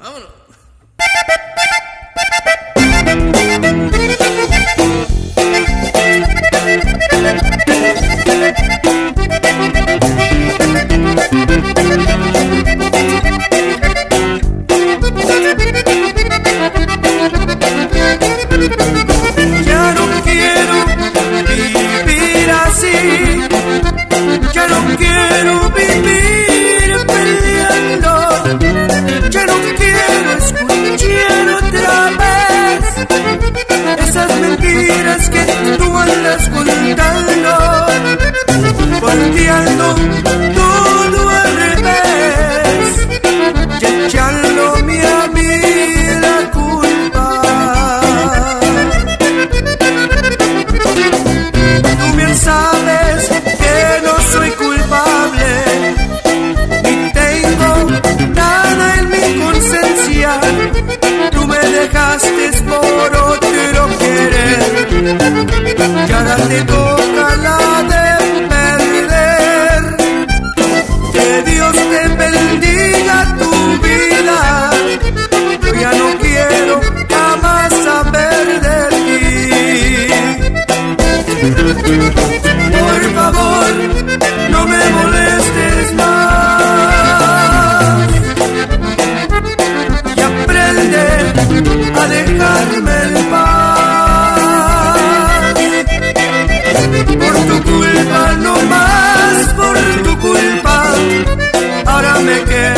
Vámonos. Ya no quiero vivir así, ya no quiero vivir peleando, ya no quiero escuchar otra vez esas mentiras que tú andas contando, volteando todo al revés y echándome a mí la culpa. Tú bien sabes que no soy culpable, ni tengo nada en mi conciencia. Tú me dejaste por otro querer y ahora te toca la de perder. Que Dios te bendiga tu vida, yo ya no quiero jamás saber de ti. Por favor, no me molestes más y aprende a dejarme en paz. Por tu culpa, no más por tu culpa, ahora me quedo